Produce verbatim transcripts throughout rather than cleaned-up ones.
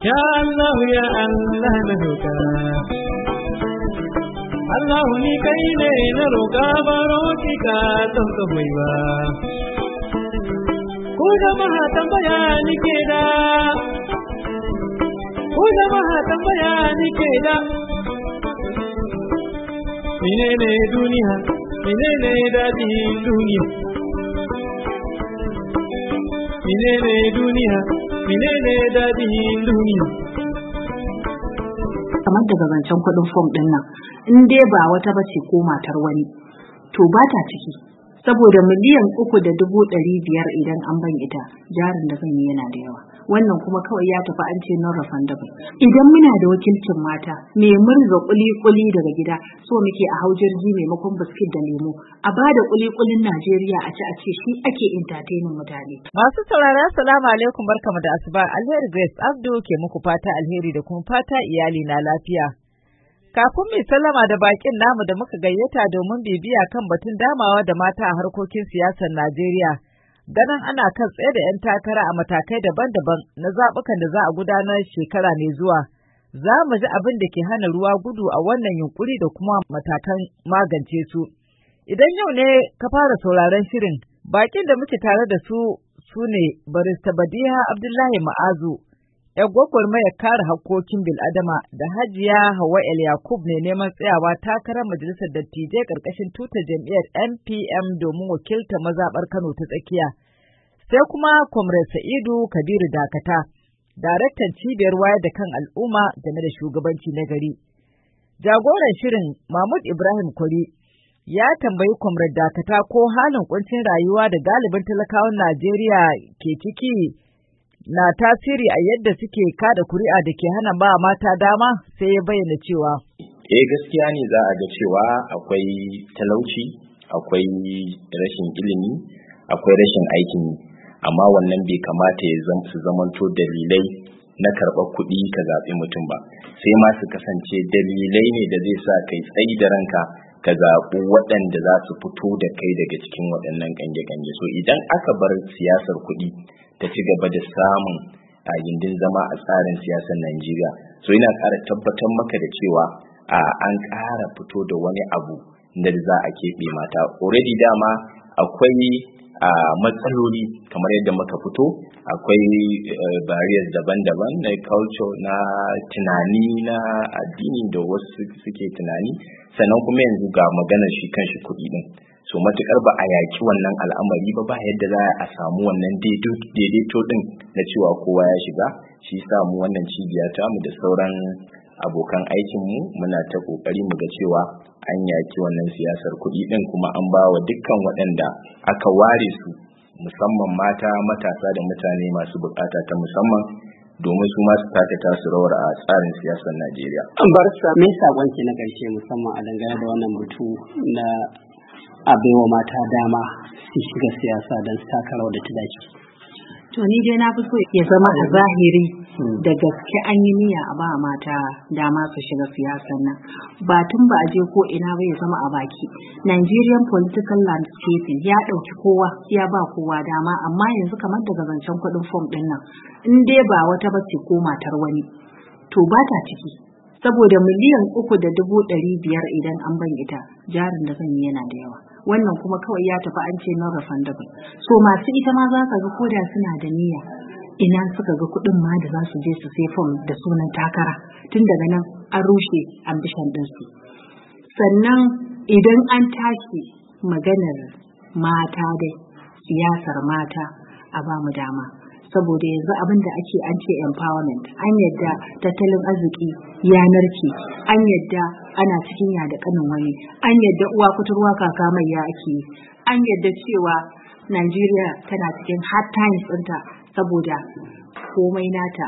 Ya Allah ya Allah na roƙa Allah ni kai ne na roƙa baro ki ka don ka hoiwa ko jama'a tambaya ni ke da ko jama'a tambaya ni ke da menene duniya menene dadin duniya menene duniya menene dadin duniya kamar daga zancen kuɗin fom ɗin nan in dai ba wata bace ko matar wani to ba ta ciki saboda miliyan uku da dubu ɗari biyar idan an ban ita jarin da zan yi yana da yawa wannan kuma kawai ya tafi an ce non refundable idan muna da wakilcin mata me murza kuli kuli daga gida so muke a hau jirgi maimakon biskit da lemo a bada kuli kulin Najeriya a ci a ce shi ake entertaining mutane. Masu saurara assalamu alaikum barkamu da asuba Alheri Grace Abdu ke muku fata alheri da kuma fata iyali na lafiya. Kafin mu sallama da bakin namu da muka gayyata domin bibiya kan batun damawa da mata a harkokin siyasar Najeriya, ganin ana kan tsaye da 'yan takara a matakai daban-daban na zaɓukan da za a gudanar shekara mai zuwa. Za mu ji abin da ke hana ruwa gudu a wannan yunkuri da kuma matakan magance su. Idan yau ne ka fara sauraron shirin, bakin da muke tare da su su ne Barista Badiha Abdullahi Ma'azu, ‘yan gwagwarmayar kare hakkokin bil'adama da Hajiya Hauwa El Yakub ne neman tsayawa takarar majalisar dattijai ƙarƙashin tutar jam'iyyar N P M domin wakiltar mazaɓar Kano ta tsakiya. Sai kuma Comrade Sa'idu Kabiru Dakata, daraktan cibiyar wayar da kan al'umma game da shugabanci na gari. Jagoran shirin Mahmud Ibrahim Kwari ya tambayi Comrade Dakata ko halin kuncin rayuwa da galibin talakawan Najeriya ke ciki na tasiri a yadda suke kada kuri'a da ke hana ba mata dama, sai ya bayyana cewa eh gaskiya ne za a ga cewa akwai talauci, akwai rashin ilimi, akwai rashin aikin yi, amma wannan bai kamata ya zama su zamanto dalilai na karɓar kuɗi ka zaɓi mutum ba, sai ma su kasance dalilai ne da zai sa kai tsayi da ranka ka zaɓi waɗanda za su fito da kai daga cikin waɗannan ƙange-ƙange. So idan aka bar siyasar kuɗi ta ci gaba da samun a gindin zama a tsarin siyasar Najeriya, so ina ƙara tabbatar maka da cewa a an ƙara fito da wani abu da za a keɓe mata. Already dama akwai a matsaloli kamar yadda muka fito, akwai barriers daban-daban na culture, na tunani, na addini da wasu suke tunani, sannan kuma yanzu ga maganar shi kanshi kuɗi din. So matukar ba a yaki wannan al'amari ba ba yadda za a samu wannan daidaito din na cewa kowa ya shiga. Shi sa mu wannan cibiya ta mu da sauran abokan aikin mu muna ta kokari mu ga cewa an yaki wannan siyasar kuɗi din, kuma an ba wa dukkan waɗanda aka ware su, musamman mata, matasa da mutane masu bukata ta musamman, domin su ma su taka tasu rawar a tsarin siyasar Najeriya. An bar sa me sakon ki na karshe musamman a dangane da wannan batu na a baiwa mata dama su shiga siyasa don su taka rawar da ta dace? To ni dai na fi so ya zama a zahiri da gaske an yi niyya a ba mata dama su shiga siyasar nan, ba tun ba a je ko ina ba ya zama a baki. Nigerian political landscape ya ɗauki kowa ya ba kowa dama, amma yanzu kamar daga zancen kuɗin fom ɗin nan in dai ba wata bace ko matar wani to ba ta ciki, saboda miliyan uku da dubu ɗari biyar idan an ban ita jarin da zan yi yana da yawa. Wannan kuma kawai ya tafi an ce non refundable. So masu ita ma za ka ga koda suna da niyya, ina suka ga kuɗin ma da za su je su sai fom da sunan takara, tun daga nan an rushe ambition ɗinsu. Sannan idan an tashi maganar mata dai, siyasar mata a ba mu dama, saboda yanzu abin da ake an ce empowerment, an yadda tattalin arziki ya narke, an yadda ana cikin ya da kanin wani, an yadda uwa kuturwa kaka mai ya ake, an yadda cewa Najeriya tana cikin hard times ɗinta saboda komai nata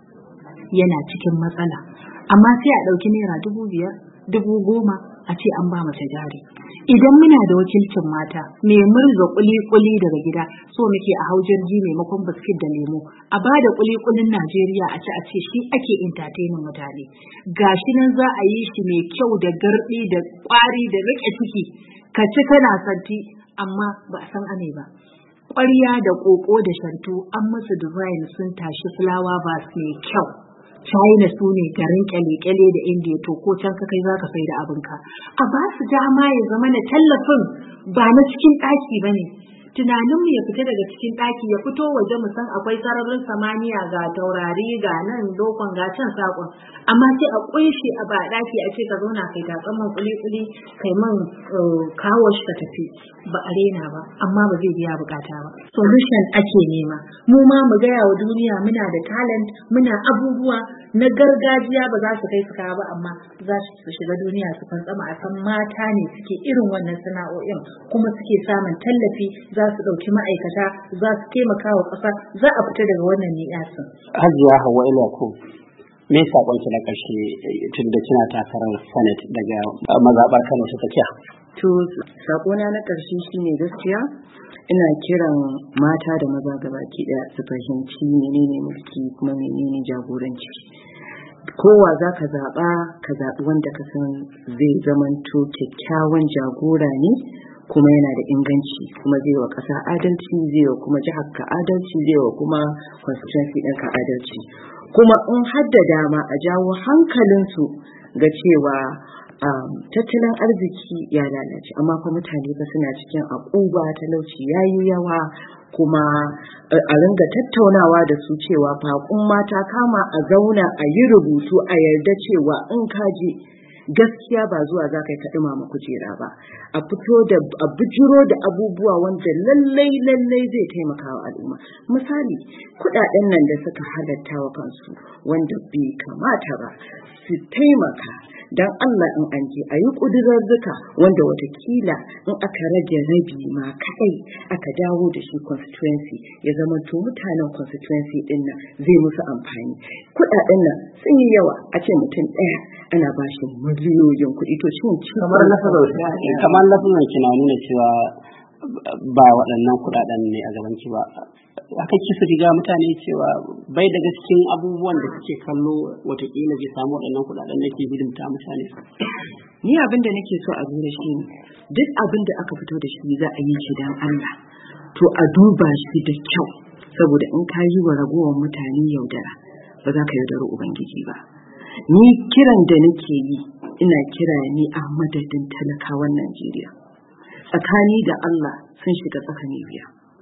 yana cikin matsala, amma sai a ɗauki naira dubu biyar dubu goma a ce an ba mace jari. Idan muna da wakilcin mata me murza kuli-kuli daga gida so muke a hau jirgi maimakon biskit da lemo, a ba da kuli-kulin Najeriya a ci a ce shi ake entertaining mutane. Gashi nan za a yi shi mai kyau da gardi da kwari da rike ciki, ka ci kana santi amma ba a san ane ba. Ƙwarya da ƙoƙo da shantu an musu design sun tashi flower vase mai kyau, China su ne garin kyale-kyale da India, to ko can ka kai za ka sai da abinka. A ba su dama ya zama na tallafin ba na cikin ɗaki ba ne. Tunaninmu ya fita daga cikin ɗaki ya fito waje mu san akwai sararin samaniya ga taurari ga nan dokon ga can sakon, amma sai a kunshi a ba ɗaki a ce ka zauna kai tatsan man kuli-kuli kai man kawo shi ka tafi, ba a rena ba amma ba zai biya bukata ba. Solution ake nema, mu ma mu gaya wa duniya muna da talent, muna abubuwa na gargajiya ba za su kai su kawo ba, amma za su shiga duniya su fantsama a san mata ne suke irin wannan sana'o'in kuma suke samun tallafi, za su ɗauki ma'aikata, za su taimaka wa ƙasa, za a fita daga wannan ni'asin. Hajiya Hauwa Yakub, me saƙonki na ƙarshe tun da kina takarar Senate daga mazaɓar Kano ta tsakiya? To, saƙona na ƙarshe shine gaskiya ina kiran mata da maza gabaki ɗaya su fahimci menene mulki kuma menene jagoranci. Kowa za ka zaɓa, ka zaɓi wanda ka san zai zamanto kyakkyawan jagora ne kuma yana da inganci, kuma zai wa ƙasa adalci, zai wa kuma jihar ka adalci, zai wa kuma constituency ɗin ka adalci. Kuma in hadda dama a jawo hankalinsu ga cewa um, tattalin arziki ya lalace, amma fa mutane ba suna cikin akuba, talauci yayi yawa, kuma a ringa tattaunawa da su cewa faƙun mata kama a zauna a yi rubutu a yarda cewa in kaji gaskiya ba zuwa za ka yi ka ɗumama kujera ba, a fito da a bijiro da abubuwa wanda lallai lallai zai taimaka wa al'umma. Misali, kuɗaɗen nan da suka halatta wa kansu wanda bai kamata ba su taimaka dan Allah in an je a yi ƙudurarruka wanda watakila in aka rage rabi ma kaɗai aka dawo da shi constituency ya zama to mutanen constituency ɗin nan zai musu amfani. Kuɗaɗen nan sun yi yawa, a ce mutum ɗaya ana ba shi miliyoyin kuɗi, to shi kamar lafazan kamar lafazan kina nuna cewa ba waɗannan kuɗaɗen ne a gaban ki ba. Aka kisa riga mutane cewa bai daga cikin abubuwan da suke kallo watakila bai samu waɗannan kuɗaɗen da ke hidimta mutane. Ni abin da nake so a lura shi ne duk abin da aka fito da shi za a yi shi don Allah, to a duba shi da kyau, saboda in ka yi wa ragowar mutane yaudara ba za ka yaudara Ubangiji ba. Ni kiran da nake yi ina kira ne a madadin talakawan Najeriya. Tsakani da Allah sun shiga tsakani biya.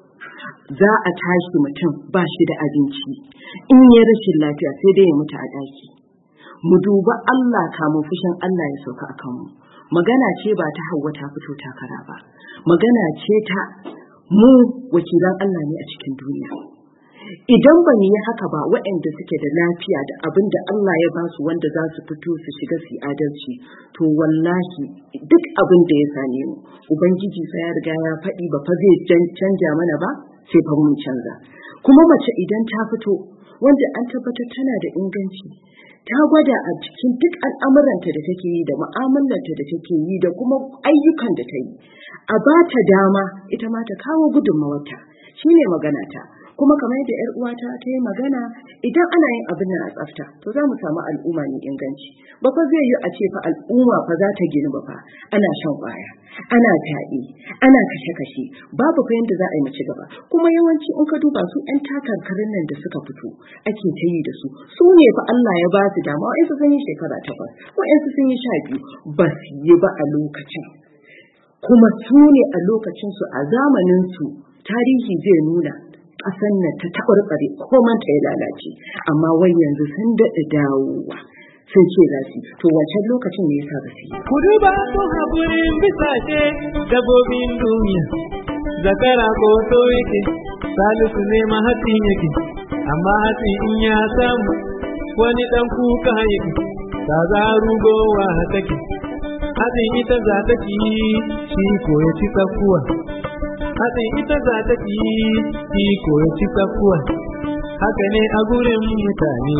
Za a tashi mutum ba shi da abinci, in ya rashin lafiya sai dai ya mutu a ɗaki. Mu duba Allah kamun fushin Allah ya sauka a kanmu. Magana ce ba ta Hauwa ta fito takara ba, magana ce ta mu wakilan Allah ne a cikin duniya. Idan ban yi haka ba, waɗanda suke da lafiya da abin da Allah ya ba su wanda za su fito su shiga su adalci, to wallahi duk abin da ya same mu Ubangiji sai ya riga ya faɗi ba fa zai canja mana ba, sai fa mun canza. Kuma mace idan ta fito wanda an tabbatar tana da inganci, ta gwada a cikin duk al'amuranta da take yi da mu'amalarta da take yi da kuma ayyukan da ta yi, a ba ta dama ita ma ta kawo gudunmawarta, shine magana ta. Kuma kamar yadda ‘yar uwata ta yi magana, idan ana yin abin nan a tsafta, to za mu samu al'umma mai inganci. Ba fa zai yi a ce fa al'umma fa za ta ginu ba fa, ana shan ƙwaya, ana fyaɗe, ana kashe-kashe, babu fa yadda za a yi mace gaba. Kuma yawanci in ka duba su ‘yan takarkarin nan da suka fito ake ta yi da su, su ne fa Allah ya ba su dama, wa'yansu sun yi shekara takwas, wa'yansu sun yi sha biyu, ba su yi ba a lokacin. Kuma su ne a lokacinsu a zamaninsu tarihi zai nuna ƙasar nan ta taɓarɓare koman ta ya lalace, amma wai yanzu sun daɗa dawowa sun ce za su, to wancan lokacin ne yasa ba su yi. Kudu ba su haƙurin bisashe dabobin duniya, zakara ko so yake, salisu ne ma hatsi yake, amma hatsi in ya samu wani ɗan kuka yake, ta za rugowa take, hatsin ita za ta ci, shi ko ya ci tsakuwa. Hatsin ita za ta ci, shi ko ya ci tsakuwa, haka ne a gurin mutane.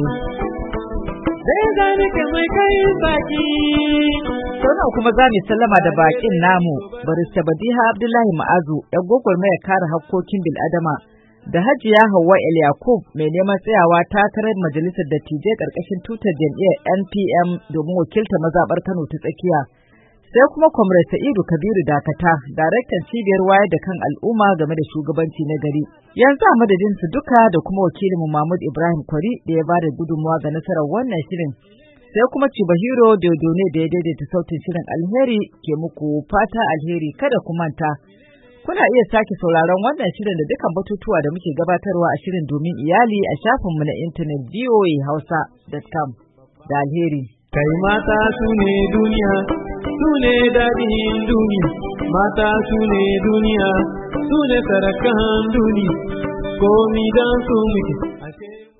Sai gani ka mai kai baki. Sannan kuma za mu sallama da bakin namu, barista Badiha Abdullahi Ma'azu, ‘yan gwagwarmayar kare hakkokin bil'adama, da Hajiya Hauwa Yakub mai neman tsayawa takarar majalisar dattijai ƙarƙashin tutar jam'iyyar N P M domin wakilta mazaɓar Kano ta tsakiya. Sai kuma Comrade Sa'idu Kabiru Dakata, daraktan cibiyar wayar da kan al'umma game da shugabanci na gari. Yanzu a madadin su duka da kuma wakilinmu Mahmud Ibrahim Kwari da ya bada gudunmawa ga nasarar wannan shirin. Sai kuma Chibahiro Dodone da ya daidaita sautin shirin. Alheri ke muku fata alheri. Kada ku manta, kuna iya sake sauraron wannan shirin da dukkan batutuwa da muke gabatarwa a shirin domin iyali a shafinmu na intanet v o a hausa dot com da alheri. Kai mata su ne duniya, su ne daɗin duniya, mata su ne duniya, su ne sarakan duniya, komi don su muke.